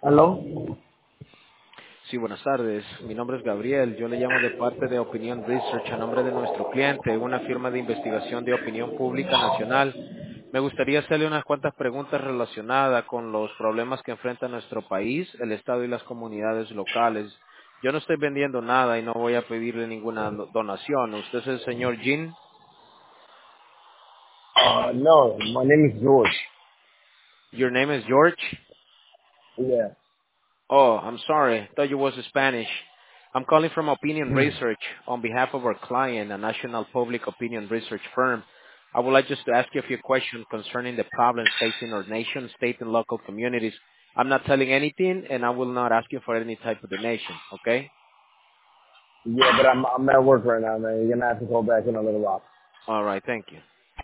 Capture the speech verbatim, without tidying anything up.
¿Aló? Sí, buenas tardes. Mi nombre es Gabriel. Yo le llamo de parte de Opinion Research a nombre de nuestro cliente, una firma de investigación de opinión pública nacional. Me gustaría hacerle unas cuantas preguntas relacionadas con los problemas que enfrenta nuestro país, el Estado y las comunidades locales. Yo no estoy vendiendo nada y no voy a pedirle ninguna do- donación. ¿Usted es el señor Jean? Uh, no, my name is George. Your name is George? Yeah. Oh, I'm sorry. I thought you was Spanish. I'm calling from Opinion Research on behalf of our client, a national public opinion research firm. I would like just to ask you a few questions concerning the problems facing our nation, state, and local communities. I'm not telling anything, and I will not ask you for any type of donation, okay? Yeah, but I'm I'm at work right now, man. You're gonna have to call back in a little while. All right, thank you.